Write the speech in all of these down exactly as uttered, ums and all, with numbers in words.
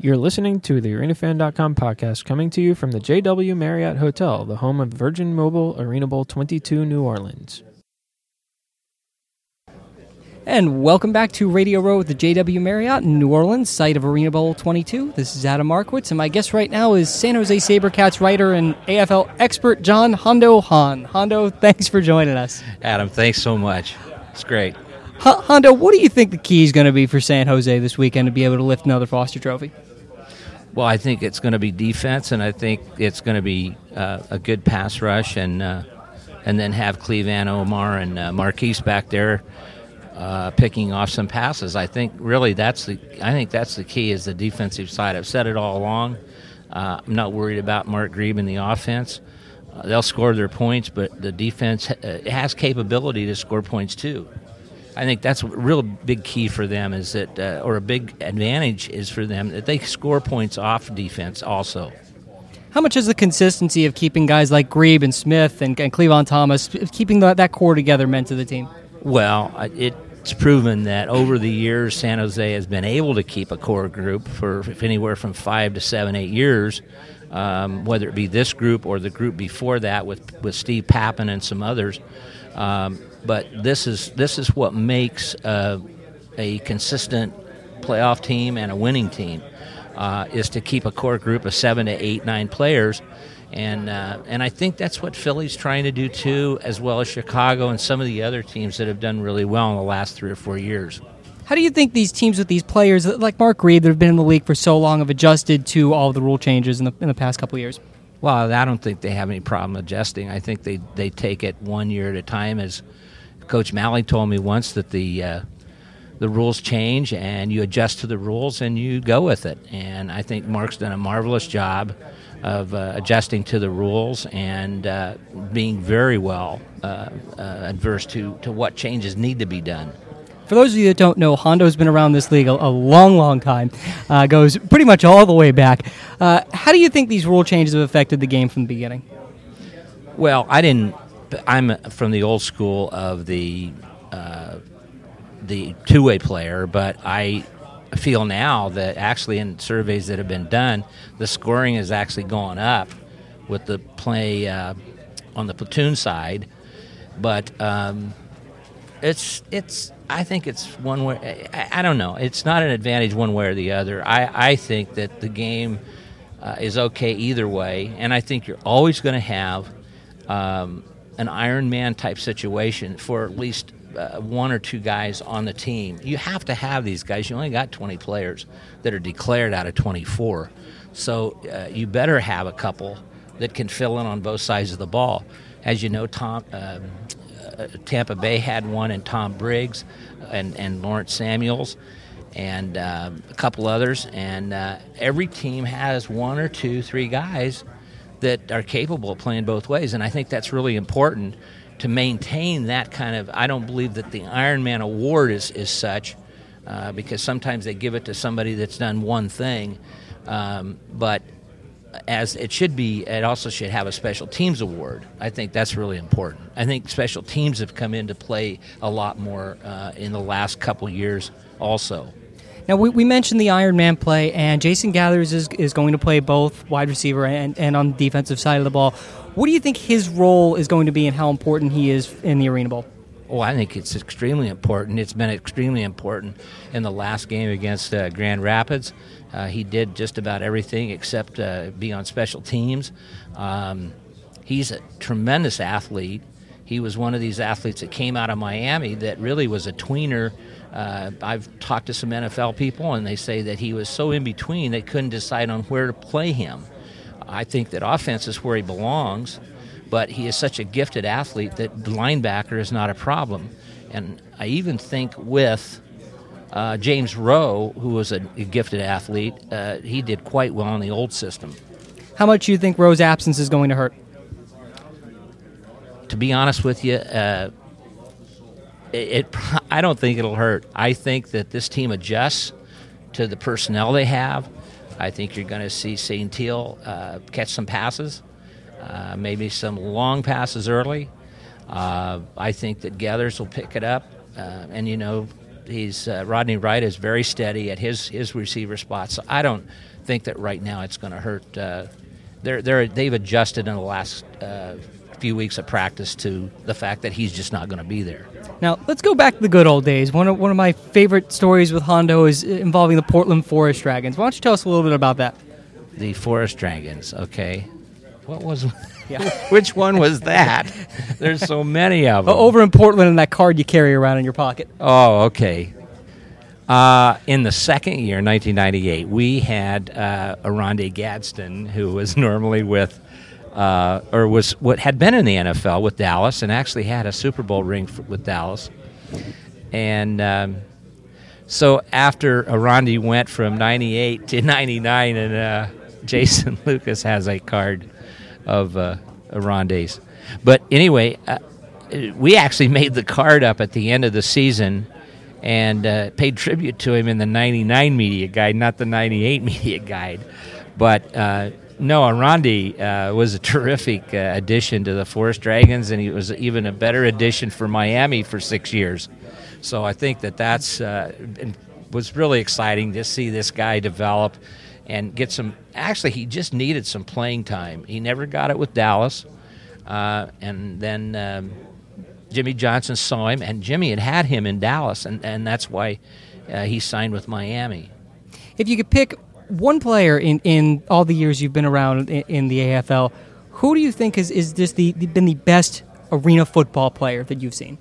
You're listening to the Arena Fan dot com podcast, coming to you from the J W Marriott Hotel, the home of Virgin Mobile Arena Bowl twenty-two New Orleans. And welcome back to Radio Row with the J W Marriott in New Orleans, site of Arena Bowl twenty-two. This is Adam Markowitz, and my guest right now is San Jose SaberCats writer and A F L expert John Hondo Hahn. Hondo, thanks for joining us. Adam, thanks so much. It's great. H- Hondo, what do you think the key is going to be for San Jose this weekend to be able to lift another Foster Trophy? Well, I think it's going to be defense, and I think it's going to be uh, a good pass rush, and uh, and then have Cleveland, Omar, and uh, Marquise back there uh, picking off some passes. I think really that's the I think that's the key is the defensive side. I've said it all along. Uh, I'm not worried about Mark Grebe in the offense. Uh, they'll score their points, but the defense uh, has capability to score points too. I think that's a real big key for them is that, uh, or a big advantage is for them that they score points off defense also. How much is the consistency of keeping guys like Grebe and Smith and, and Cleavon Thomas, keeping the, that core together meant to the team? Well, it's proven that over the years San Jose has been able to keep a core group for anywhere from five to seven, eight years, um, whether it be this group or the group before that with, with Steve Pappen and some others. Um, But this is this is what makes uh, a consistent playoff team and a winning team uh, is to keep a core group of seven to eight, nine players, and uh, and I think that's what Philly's trying to do too, as well as Chicago and some of the other teams that have done really well in the last three or four years. How do you think these teams with these players like Mark Grebe that have been in the league for so long have adjusted to all of the rule changes in the in the past couple of years? Well, I don't think they have any problem adjusting. I think they, they take it one year at a time. As Coach Malley told me once that the uh, the rules change and you adjust to the rules and you go with it. And I think Mark's done a marvelous job of uh, adjusting to the rules and uh, being very well uh, uh, adverse to, to what changes need to be done. For those of you that don't know, Hondo's been around this league a, a long, long time. Uh, goes pretty much all the way back. Uh, how do you think these rule changes have affected the game from the beginning? Well, I didn't. I'm from the old school of the uh, the two-way player, but I feel now that actually in surveys that have been done, the scoring has actually gone up with the play uh, on the platoon side. But um, it's it's. I think it's one way. I, I don't know. It's not an advantage one way or the other. I, I think that the game uh, is okay either way, and I think you're always going to have um, an Iron Man type situation for at least uh, one or two guys on the team. You have to have these guys. You only got twenty players that are declared out of twenty-four, so uh, you better have a couple that can fill in on both sides of the ball. As you know, Tom. Uh, Uh, Tampa Bay had one in Tom Briggs and, and Lawrence Samuels and uh, a couple others. And uh, every team has one or two, three guys that are capable of playing both ways. And I think that's really important to maintain that kind of – I don't believe that the Iron Man award is, is such uh, because sometimes they give it to somebody that's done one thing. Um, but – as it should be, it also should have a special teams award. I think that's really important. I think special teams have come into play a lot more uh, in the last couple years also. Now, we, we mentioned the Iron Man play, and Jason Gathers is, is going to play both wide receiver and, and on the defensive side of the ball. What do you think his role is going to be and how important he is in the Arena Bowl? Oh, I think it's extremely important. It's been extremely important in the last game against uh, Grand Rapids. Uh, he did just about everything except uh, be on special teams. Um, he's a tremendous athlete. He was one of these athletes that came out of Miami that really was a tweener. Uh, I've talked to some N F L people, and they say that he was so in between they couldn't decide on where to play him. I think that offense is where he belongs, but he is such a gifted athlete that linebacker is not a problem. And I even think with uh, James Rowe, who was a, a gifted athlete, uh, he did quite well in the old system. How much do you think Rowe's absence is going to hurt? To be honest with you, uh, it, it I don't think it'll hurt. I think that this team adjusts to the personnel they have. I think you're going to see Saint Teal uh, catch some passes. Uh, maybe some long passes early. Uh, I think that Gathers will pick it up. Uh, and, you know, he's uh, Rodney Wright is very steady at his his receiver spot. So I don't think that right now it's going to hurt. Uh, they're they're they've adjusted in the last uh, few weeks of practice to the fact that he's just not going to be there. Now, let's go back to the good old days. One of, one of my favorite stories with Hondo is involving the Portland Forest Dragons. Why don't you tell us a little bit about that? The Forest Dragons, okay. What was... Yeah. Which one was that? There's so many of them. Oh, over in Portland in that card you carry around in your pocket. Oh, okay. Uh, in the second year, nineteen ninety-eight, we had uh, Aronde Gadsden, who was normally with... Uh, or was what had been in the N F L with Dallas and actually had a Super Bowl ring for, with Dallas. And um, so after Aronde went from ninety-eight to ninety-nine, and uh, Jason Lucas has a card of uh, Aronde's. But anyway, uh, we actually made the card up at the end of the season and uh, paid tribute to him in the ninety-nine media guide, not the ninety-eight media guide. But... Uh, No, Aronde uh, was a terrific uh, addition to the Forest Dragons, and he was even a better addition for Miami for six years. So I think that that's uh, was really exciting to see this guy develop and get some. Actually, he just needed some playing time. He never got it with Dallas, uh, and then um, Jimmy Johnson saw him, and Jimmy had had him in Dallas, and, and that's why uh, he signed with Miami. If you could pick one player in, in all the years you've been around in, in the A F L, who do you think is, is just the, been the best arena football player that you've seen?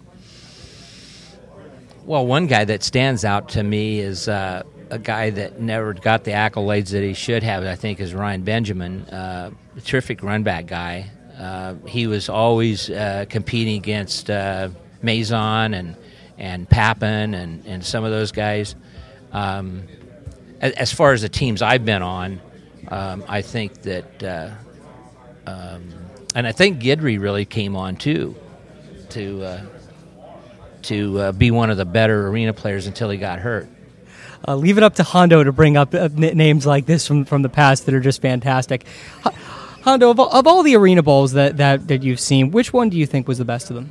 Well, one guy that stands out to me is uh, a guy that never got the accolades that he should have, I think, is Ryan Benjamin, uh, a terrific run back guy. Uh, he was always uh, competing against uh, Maison and, and Pappen and, and some of those guys. Um, As far as the teams I've been on, um, I think that, uh, um, and I think Guidry really came on too, to uh, to uh, be one of the better arena players until he got hurt. Uh, leave it up to Hondo to bring up uh, n- names like this from, from the past that are just fantastic. H- Hondo, of all, of all the arena bowls that, that, that you've seen, which one do you think was the best of them?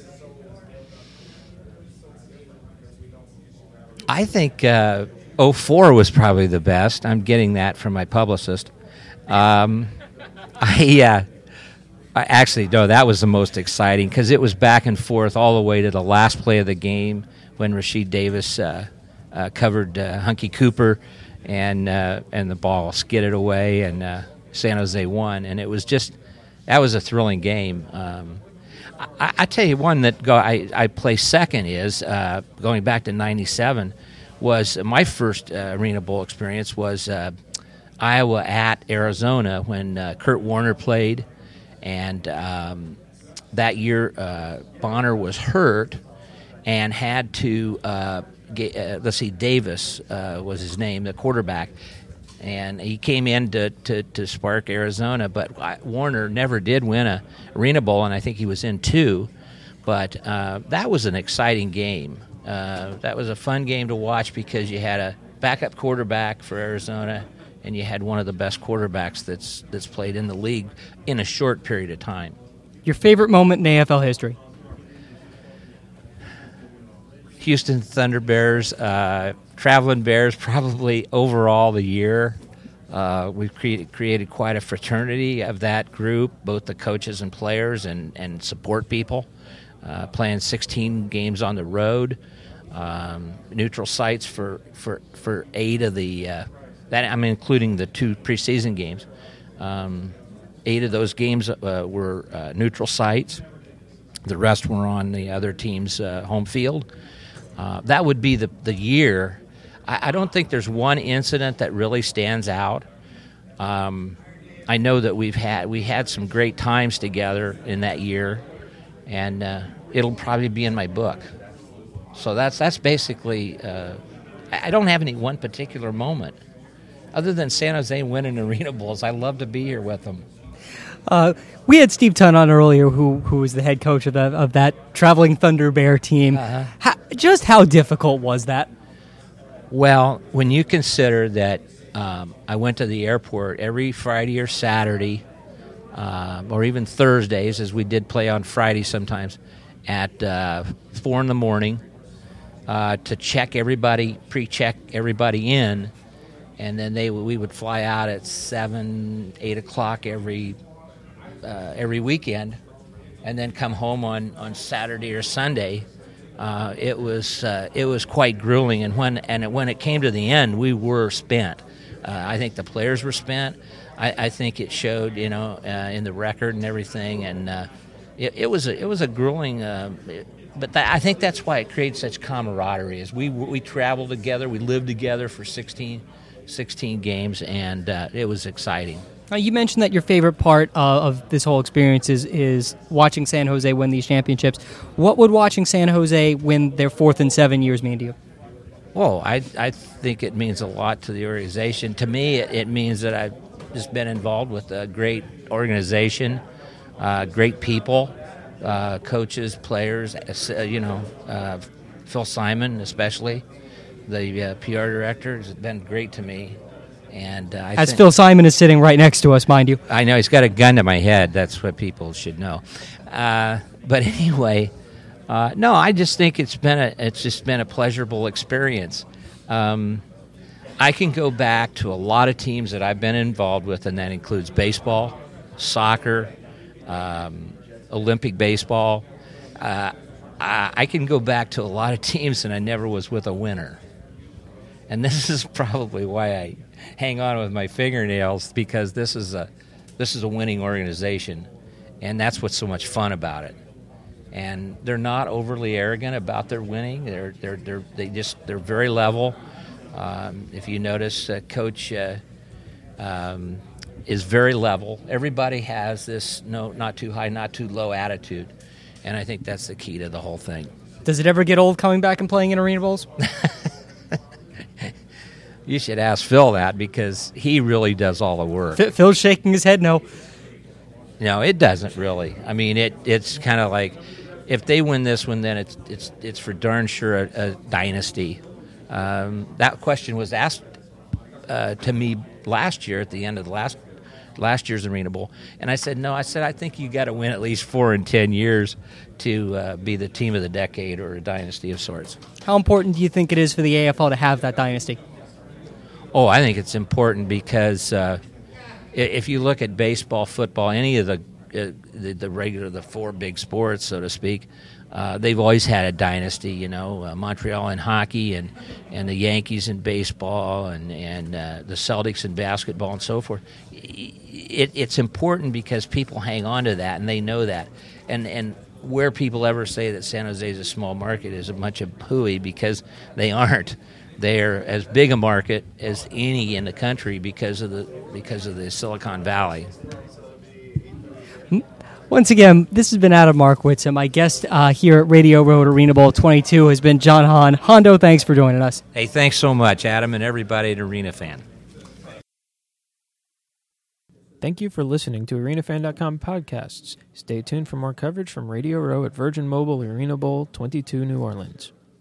I think. Uh, oh four was probably the best. I'm getting that from my publicist. Um, I, uh, I actually, no, that was the most exciting because it was back and forth all the way to the last play of the game when Rasheed Davis uh, uh, covered uh, Hunky Cooper and uh, and the ball skidded away and uh, San Jose won. And it was just, that was a thrilling game. Um, I, I tell you one that go, I, I placed second is, uh, going back to ninety-seven, was uh, my first uh, Arena Bowl experience was uh, Iowa at Arizona when uh, Kurt Warner played, and um, that year uh, Bonner was hurt and had to uh, get, uh, let's see, Davis uh, was his name, the quarterback, and he came in to, to, to spark Arizona, but Warner never did win a Arena Bowl, and I think he was in two, but uh, that was an exciting game. Uh, that was a fun game to watch because you had a backup quarterback for Arizona, and you had one of the best quarterbacks that's that's played in the league in a short period of time. Your favorite moment in A F L history? Houston Thunder Bears, uh, Traveling Bears, probably overall the year. Uh, we've created, created quite a fraternity of that group, both the coaches and players and, and support people, uh, playing sixteen games on the road. Um, neutral sites for, for, for eight of the uh, that I'm including the two preseason games. Um, eight of those games uh, were uh, neutral sites. The rest were on the other team's uh, home field. Uh, that would be the the year. I, I don't think there's one incident that really stands out. Um, I know that we've had we had some great times together in that year, and uh, it'll probably be in my book. So that's that's basically. Uh, I don't have any one particular moment, other than San Jose winning Arena Bowls. I love to be here with them. Uh, we had Steve Tunn on earlier, who who was the head coach of the, of that traveling Thunder Bear team. Uh-huh. How, just how difficult was that? Well, when you consider that um, I went to the airport every Friday or Saturday, uh, or even Thursdays, as we did play on Friday sometimes, at uh, four in the morning. uh, to check everybody, pre-check everybody in, and then they we would fly out at seven, eight o'clock every uh, every weekend, and then come home on, on Saturday or Sunday. Uh, it was uh, it was quite grueling, and when and it, when it came to the end, we were spent. Uh, I think the players were spent. I, I think it showed, you know, uh, in the record and everything, and uh, it, it was a, it was a grueling. Uh, it, but that, I think that's why it creates such camaraderie. Is we we traveled together, we lived together for sixteen, sixteen games, and uh, it was exciting. Uh, you mentioned that your favorite part uh, of this whole experience is, is watching San Jose win these championships. What would watching San Jose win their fourth in seven years mean to you? Well, I I think it means a lot to the organization. To me, it, it means that I've just been involved with a great organization, uh, great people, uh, coaches, players. Uh, you know, uh, Phil Simon especially, the uh, P R director, has been great to me. And uh, I As think, Phil Simon is sitting right next to us, mind you. I know he's got a gun to my head. That's what people should know. Uh, but anyway, uh, no, I just think it's been a it's just been a pleasurable experience. Um, I can go back to a lot of teams that I've been involved with, and that includes baseball, soccer, um, Olympic baseball. Uh, I, I can go back to a lot of teams, and I never was with a winner. And this is probably why I hang on with my fingernails, because this is a this is a winning organization, and that's what's so much fun about it. And they're not overly arrogant about their winning. They're they're they're they just they're very level. Um, if you notice, uh, Coach uh, um, is very level. Everybody has this no not too high, not too low attitude, and I think that's the key to the whole thing. Does it ever get old coming back and playing in Arena Bowls? You should ask Phil that, because he really does all the work. F- Phil's shaking his head no. No, it doesn't really. I mean, it it's kind of like, if they win this one, then it's it's it's for darn sure a, a dynasty. Um, that question was asked uh, to me last year at the end of the last last year's Arena Bowl, and I said no. I said I think you got to win at least four in ten years to uh, be the team of the decade or a dynasty of sorts. How important do you think it is for the A F L to have that dynasty? Oh, I think it's important because uh, if you look at baseball, football, any of the uh, the, the regular, the four big sports, so to speak, uh, they've always had a dynasty. You know, uh, Montreal in hockey, and, and the Yankees in baseball, and and uh, the Celtics in basketball, and so forth. It, it's important because people hang on to that, and they know that. And and where people ever say that San Jose is a small market is a bunch of hooey, because they aren't. They're as big a market as any in the country because of the because of the Silicon Valley. Once again, this has been Adam Markowitz, and my guest uh, here at Radio Road Arena Bowl twenty-two has been John Hahn. Hondo, thanks for joining us. Hey, thanks so much, Adam, and everybody at Arena Fan. Thank you for listening to Arena Fan dot com podcasts. Stay tuned for more coverage from Radio Row at Virgin Mobile Arena Bowl twenty-two New Orleans.